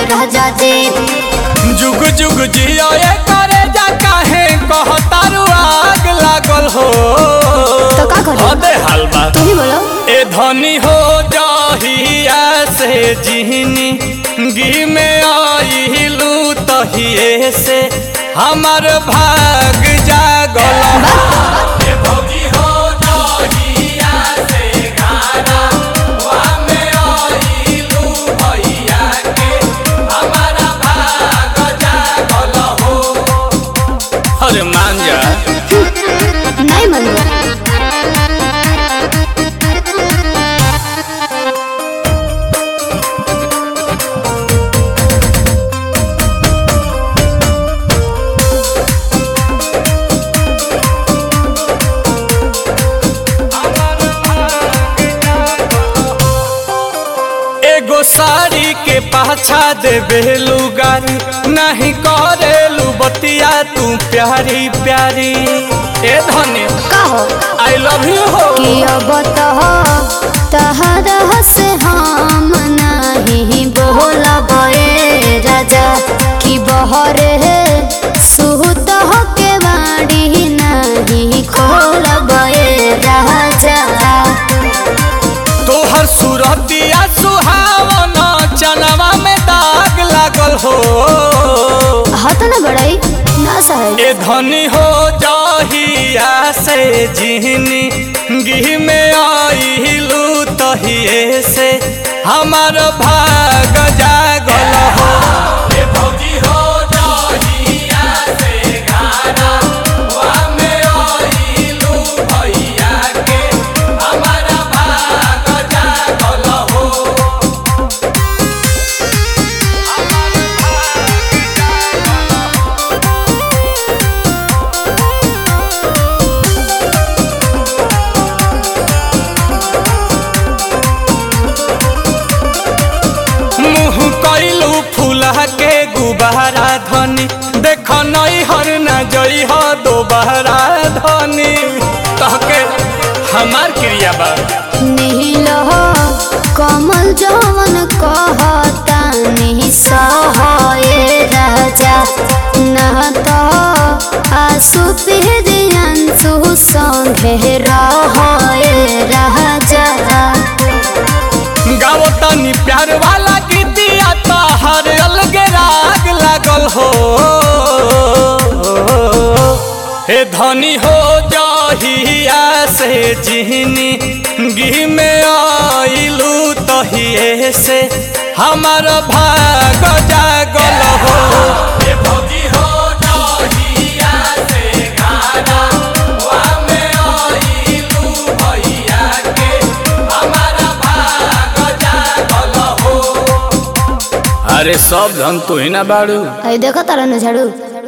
राजा जी। जुग जुग जियो ये करे जा काहे कहतारू आग लागल हो। तो का करी अदे हलवा तू ही बोलो। ए धनी हो जहिया से जिहनी गी में आइलू तहिए से हमार भाग जागल ए भौजी हो जहिया से गाना वा में आइलू भैया के हमारा भाग जागल हो। अरे मान जा नहीं मानूंगा। एगो साड़ी के पाछा देबेलू गारी नहीं करेलू बतिया तू प्यारी प्यारी। ए धनी का हो आई लव यू हो कि अब तहरा से हम नहीं बोलब ए राजा कि बहरे सुत हो के बाड़ी नहीं खोलब ए राजा। तोहर सूरतिया सुहावन चनवा में दाग लागल हो। हाथ न बढ़ाई ना सहे ए धनी हो जहिया से जिहनी गी में आइलू तहिए से हमार भाग जागल हो। ए भौजी हो जहिया से गाना वा में आइलू भैया के हमारा भाग जागल हो। मुँह कैलू फूला के गुबारा धनी देख नई हर न जई हो दोबारा धनी कहके हमार क्रिया बा नील हो कमल जवन कहता नहीं सहे राजा न तो आंसू पिहरियांसु संगे रहे राजा। गाओ तनी प्यार वाला गीतिया तो हर अलगे राग लागल हो। हे धनी हो जहिया से जिहनी गी में आइलू तहिए से हमार भाग जागल हो। हे भौजी हो जहिया से गाना वा में आइलू भैया के हमारा भाग जागल हो। अरे सब धन तू ही ना बाड़ू देखो तारा न झाड़ू।